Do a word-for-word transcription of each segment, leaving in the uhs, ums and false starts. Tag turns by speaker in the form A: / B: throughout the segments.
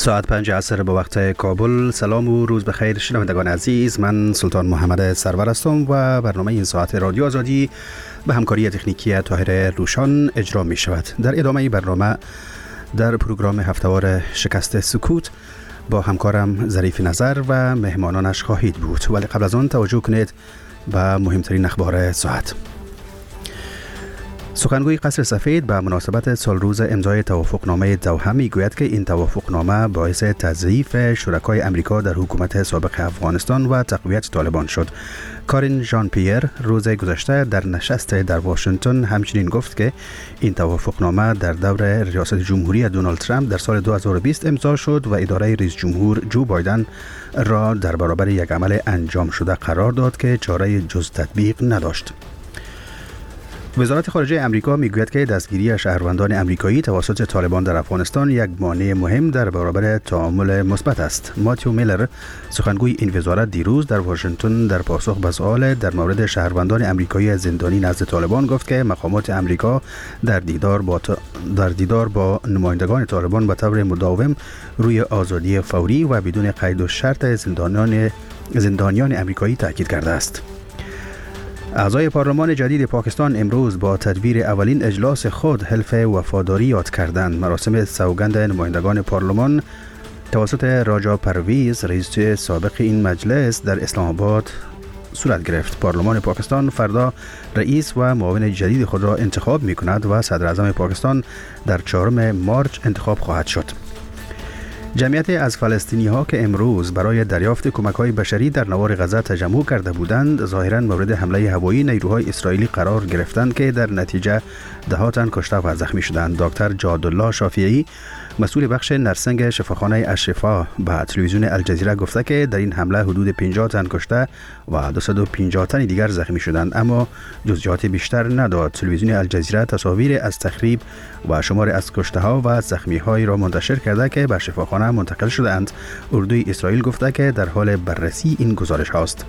A: ساعت پنج عصر به وقت کابل. سلام و روز بخیر شنوندگان عزیز، من سلطان محمد سرور هستم و برنامه این ساعت رادیو آزادی به همکاری تکنیکی طاهر روشان اجرا می شود. در ادامه برنامه در پروگرام هفتهوار شکست سکوت با همکارم ظریف نظر و مهمانانش خواهید بود، ولی قبل از آن توجه کنید به مهمترین اخبار ساعت. سخنگوی قصر سفید به مناسبت سال روز امضای توافقنامه دوحه میگوید که این توافقنامه باعث تضعیف شرکای امریکا در حکومت سابق افغانستان و تقویت طالبان شد. کارین ژان پیر روز گذشته در نشست در واشنگتن همچنین گفت که این توافقنامه در دور ریاست جمهوری دونالد ترامپ در سال دو هزار و بیست امضا شد و اداره رئیس جمهور جو بایدن را در برابر یک عمل انجام شده قرار داد که چاره جز تطبیق نداشت. وزارت خارجه امریکا میگوید که دستگیری شهروندان امریکایی توسط طالبان در افغانستان یک مانع مهم در برابر تعامل مثبت است. ماتیو میلر، سخنگوی این وزارت، دیروز در واشنگتن در پاسخ به سوال در مورد شهروندان امریکایی زندانی نزد طالبان گفت که مقامات امریکا در دیدار با ت... در دیدار با نمایندگان طالبان به طور مداوم روی آزادی فوری و بدون قید و شرط زندانیان زندانیان امریکایی تاکید کرده است. اعضای پارلمان جدید پاکستان امروز با تدبیر اولین اجلاس خود حلف وفاداری یاد کردند. مراسم سوگند نمایندگان پارلمان توسط راجا پرویز، رئیس سابق این مجلس، در اسلام آباد صورت گرفت. پارلمان پاکستان فردا رئیس و معاون جدید خود را انتخاب می کند و صدر اعظم پاکستان در چهارم مارچ انتخاب خواهد شد. جمعیت از فلسطینی ها که امروز برای دریافت کمک های بشری در نوار غزه تجمع کرده بودند، ظاهراً مورد حمله هوایی نیروهای اسرائیلی قرار گرفتند که در نتیجه ده ها تن کشته و زخمی شدند. دکتر جادالله شافعی، مسئول بخش نرسنگ شفاخانه الشفا، به تلویزیون الجزیره گفته که در این حمله حدود پنجاه تن کشته و دویست و پنجاه تن دیگر زخمی شدند، اما جزئیات بیشتر نداد. تلویزیون الجزیره تصاویر از تخریب و شمار از کشته ها و زخمی های را منتشر کرده که به شفاخانه منتقل شدند. اردوی اسرائیل گفته که در حال بررسی این گزارش هاست.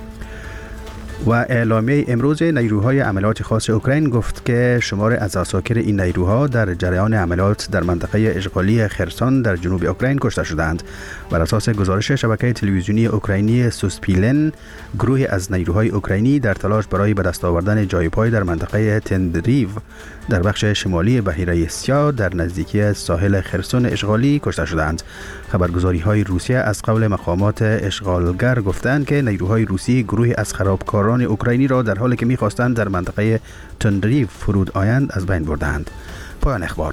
A: و اعلامیه امروز نیروهای عملیات خاص اوکراین گفت که شمار از عساکر این نیروها در جریان عملیات در منطقه اشغالی خرسان در جنوب اوکراین کشته شدند. بر اساس گزارش شبکه تلویزیونی اوکراینی سوسپیلن، گروهی از نیروهای اوکراینی در تلاش برای به دست آوردن جای پای در منطقه تندریو در بخش شمالی بحیره سیا در نزدیکی ساحل خرسون اشغالی کشته شدند. خبرگزاری‌های روسیه از قول مقامات اشغالگر گفتند که نیروهای روسی گروهی از خرابکاران اوکراینی را در حالی که می‌خواستند در منطقه تندریو فرود آیند از بین بردند. پایان اخبار.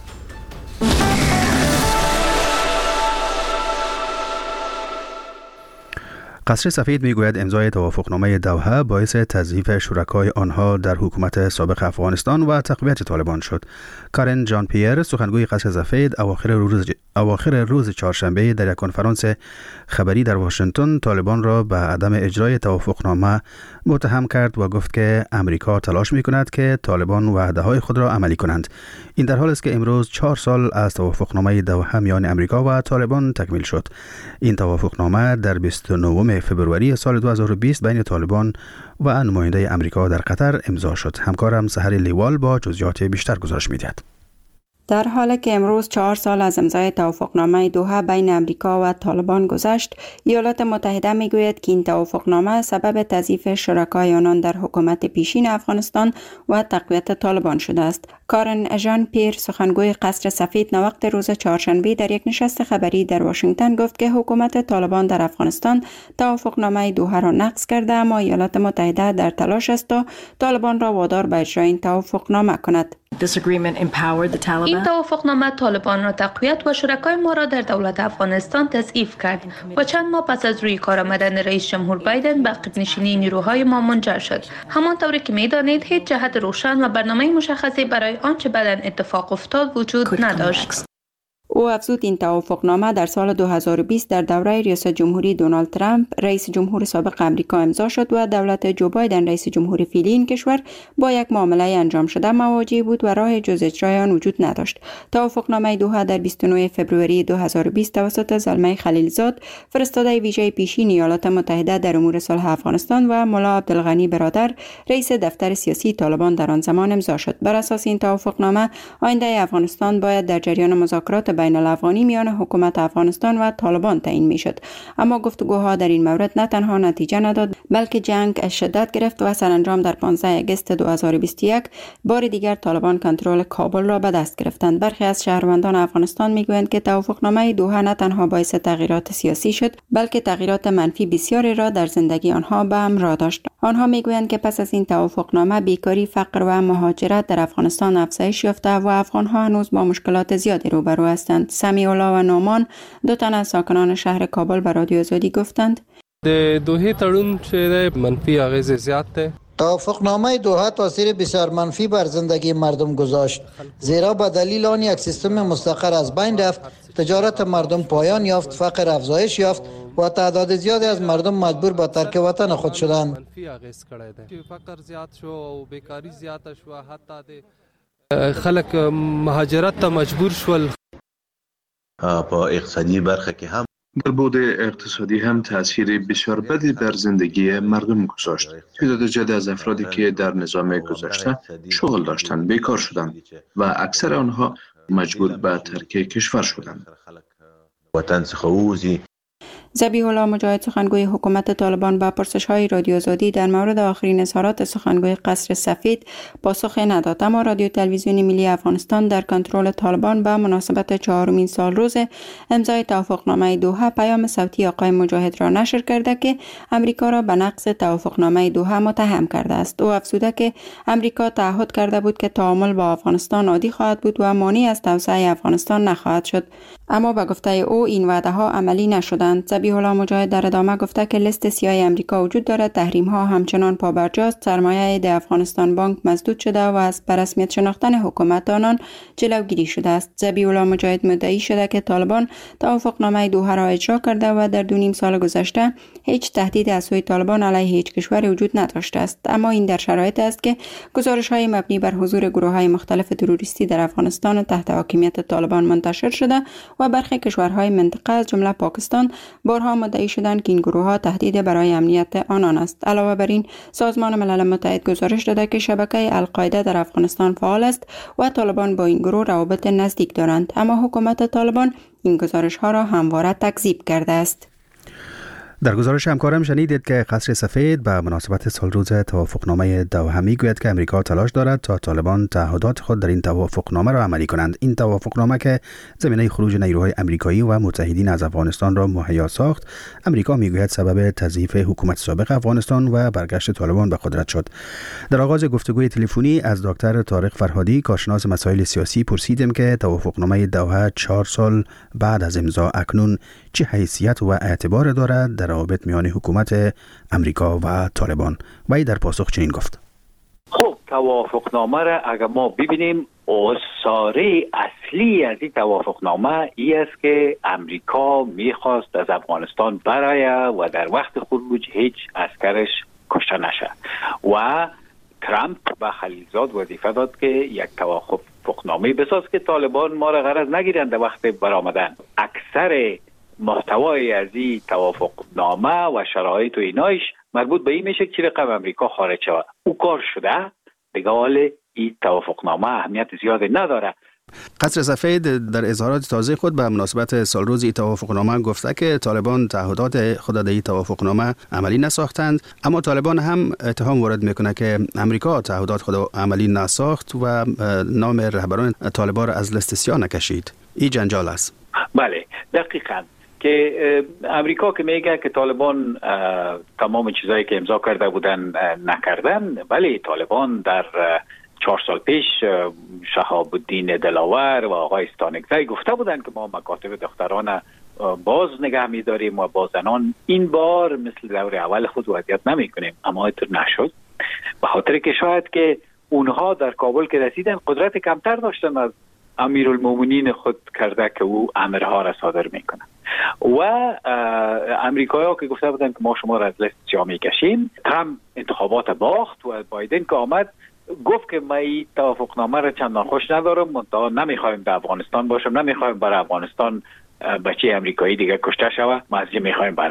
A: قصر سفید میگوید امضای توافقنامه دوحه باعث تضعیف شرکای آنها در حکومت سابق افغانستان و تقویت طالبان شد. کارین ژان پیر، سخنگوی قصر سفید، اواخر روز اواخر روز چهارشنبه در یک کنفرانس خبری در واشنگتن طالبان را به عدم اجرای توافقنامه متهم کرد و گفت که امریکا تلاش می‌کند که طالبان وعده‌های خود را عملی کنند. این در حالی است که امروز چهار سال از توافقنامه دوحه میان امریکا و طالبان تکمیل شد. این توافقنامه در بیست و نهم فوریه سال دو هزار و بیست بین طالبان و نماینده امریکا در قطر امضا شد. همکارم سحر لیوال با جزئیات بیشتر گزارش می‌دهد.
B: در حالی که امروز چهار سال از امضای توافقنامه دوحه بین امریکا و طالبان گذشت، ایالات متحده میگوید که این توافقنامه سبب تضعیف شرکای آنان در حکومت پیشین افغانستان و تقویت طالبان شده است. کارین ژان پیر، سخنگوی قصر سفید، نوقت روز چهارشنبه در یک نشست خبری در واشنگتن گفت که حکومت طالبان در افغانستان توافقنامه دوحه را نقض کرده، اما ایالات متحده در تلاش است تا طالبان را وادار به اجرای این توافقنامه کند.
C: این توافقنامه طالبان را تقویت و شرکای ما را در دولت افغانستان تضعیف کرد و چند ماه پس از روی کار آمدن رئیس جمهور بایدن به عقب‌نشینی نیروهای ما منجر شد. همانطوری که می‌دانید هیچ جهت روشن و برنامه مشخصی برای آنچه بعداً اتفاق افتاد وجود نداشت.
B: او افزود این توافقنامه در سال دو هزار و بیست در دوره ریاست جمهوری دونالد ترامپ رئیس جمهور سابق امریکا امضا شد و دولت جو بایدن رئیس جمهور فعلی این کشور با یک معامله انجام شده مواجه بود و راه جز اجرای آن وجود نداشت. توافقنامه دوحه در بیست و نهم فوریه دو هزار و بیست توسط زلمه خلیلزاد، فرستاده ویژه پیشین ایالات متحده در امور صلح افغانستان، و ملا عبدالغنی برادر، رئیس دفتر سیاسی طالبان در آن زمان امضا شد. بر اساس این توافقنامه آینده افغانستان باید در جریان مذاکرات بین الافغانی میان حکومت افغانستان و طالبان تعیین میشد. اما گفتگوها در این مورد نه تنها نتیجه نداد بلکه جنگ شدت گرفت و سرانجام در پانزده آگوست دو هزار و بیست و یک بار دیگر طالبان کنترل کابل را به دست گرفتند. برخی از شهروندان افغانستان میگویند که توافقنامه دوحه نه تنها باعث تغییرات سیاسی شد بلکه تغییرات منفی بسیاری را در زندگی آنها به همراه داشت. آنها میگویند که پس از این توافقنامه بیکاری، فقر و مهاجرت در افغانستان افزایش یافته و افغانها هنوز با مشکلات زیادی روبرو هستند. سمیع الله و نومان، دو تن از ساکنان شهر کابل به رادیو آزادی گفتند:
D: د دوحه تړون چې منفی اغیز زیات ده.
E: توافقنامه دوحه تاثیر بسیار منفی بر زندگی مردم گذاشت، زیرا به دلیل آن یک سیستم مستقر از بین رفت، تجارت مردم پایان یافت، فقر افزایش یافت و تعداد زیادی از مردم مجبور به ترک وطن خود شدند.
D: منفی اغیز کړی ده. فقر زیات شو او بیکاری زیات شو، حتی د خلک مهاجرت ته مجبور شول.
F: په اقتصادی برخه کې هم
G: در بود اقتصادی هم تأثیر بسیار بدی بر زندگی مردم گذاشت. تعداد زیادی از افرادی که در نظام گذشته شغل داشتند بیکار شدند و اکثر آنها مجبور به ترک کشور شدند.
F: وطن څخه ووځي.
B: ذبیح الله مجاهد، سخنگوی حکومت طالبان، به پرسش‌های رادیو آزادی در مورد آخرین اظهارات سخنگوی قصر سفید پاسخ نداد. اما رادیو تلویزیون ملی افغانستان در کنترل طالبان به مناسبت چهارمین سالروز امضای توافقنامه دوحه پیام صوتی آقای مجاهد را نشر کرده که امریکا را به نقض توافقنامه دوحه متهم کرده است. او افزوده که امریکا تعهد کرده بود که تعامل با افغانستان عادی خواهد بود و مانع از توسعه افغانستان نخواهد شد. اما به گفته او این وعده ها عملی نشدند. ذبیح الله مجاهد در ادامه گفته که لیست سیاه امریکا وجود دارد، تحریم ها همچنان پابرجاست، سرمایه د افغانستان بانک مسدود شده و از رسمیت شناختن حکومت آنان جلوگیری شده است. ذبیح الله مجاهد مدعی شده که طالبان توافقنامه دوحه را اجرا کرده و در دو نیم سال گذشته هیچ تهدید از سوی طالبان علیه هیچ کشوری وجود نداشته است. اما این در شرایط است که گزارش های مبنی بر حضور گروه های مختلف تروریستی در افغانستان تحت حاکمیت طالبان منتشر شده و برخی کشورهای منطقه از جمله پاکستان بارها مدعی شدند که این گروه ها تهدید برای امنیت آنان است. علاوه بر این، سازمان ملل متحد گزارش داده که شبکه القاعده در افغانستان فعال است و طالبان با این گروه روابط نزدیک دارند. اما حکومت طالبان این گزارش ها را همواره تکذیب کرده است.
A: در گزارش همکارم شنیدید که قصر سفید به مناسبت سالروز توافقنامه دوحه میگوید که امریکا تلاش دارد تا طالبان تعهدات خود در این توافقنامه را عملی کنند. این توافقنامه که زمینه خروج نیروهای امریکایی و متحدین از افغانستان را مهیا ساخت، امریکا میگوید سبب تضعیف حکومت سابق افغانستان و برگشت طالبان به قدرت شد. در آغاز گفتگوی تلفنی از دکتر طارق فرهادی، کارشناس مسائل سیاسی، پرسیدیم که توافقنامه دوحه چهار سال بعد از امضا اکنون چه حیثیت و اعتبار دارد در روابط میان حکومت امریکا و طالبان. و در پاسخ چنین گفت:
H: خب توافقنامه را اگر ما ببینیم، اصاره اصلی از این توافقنامه ای است که امریکا میخواست از افغانستان برای و در وقت خروج هیچ عسکرش کشته نشه و ترامپ به خلیلزاد وظیفه داد که یک توافقنامه بساز که طالبان ما را غرض نگیرند در وقت برآمدن. اکثر محتوای از این توافقنامه و شرایط و اینایش مربوط به این میشه که رقم امریکا خارج شود. او کار شده، دیگه حال این توافقنامه اهمیت زیادی نداره.
A: قصر سفید در اظهارات تازه خود به مناسبت سالروز این توافقنامه گفته که طالبان تعهدات خود در این توافقنامه عملی نساختند، اما طالبان هم اتهام وارد میکنه که امریکا تعهدات خود عملی نساخت و نام رهبران طالبان را از لیست سیاه نکشید. این جنجال است.
H: بله، دقیقاً که امریکا که میگه که طالبان تمام چیزایی که امضا کرده بودن نکردن، ولی طالبان در چهار سال پیش شهاب الدین دلاور و آقای استانکزی گفته بودن که ما مکاتب دختران باز نگه می‌داریم و با زنان این بار مثل دور اول خود وضعیت نمی‌کنیم. اما اینطور نشد، به خاطر که شاید که اونها در کابل که رسیدن قدرت کمتر داشتن از امیرالمومنین خود کرده که او امرها را صادر میکنه و امریکایی ها که گفته بودن که ما شما را از لیست سیاه میکشیم. ترامپ انتخابات باخت و بایدن که آمد گفت که ما این توافقنامه را چندان خوش ندارم، منتها نمیخوایم در افغانستان باشم، نمیخوایم برای افغانستان بچه امریکایی دیگه کشته شوه، ما از میخوایم برای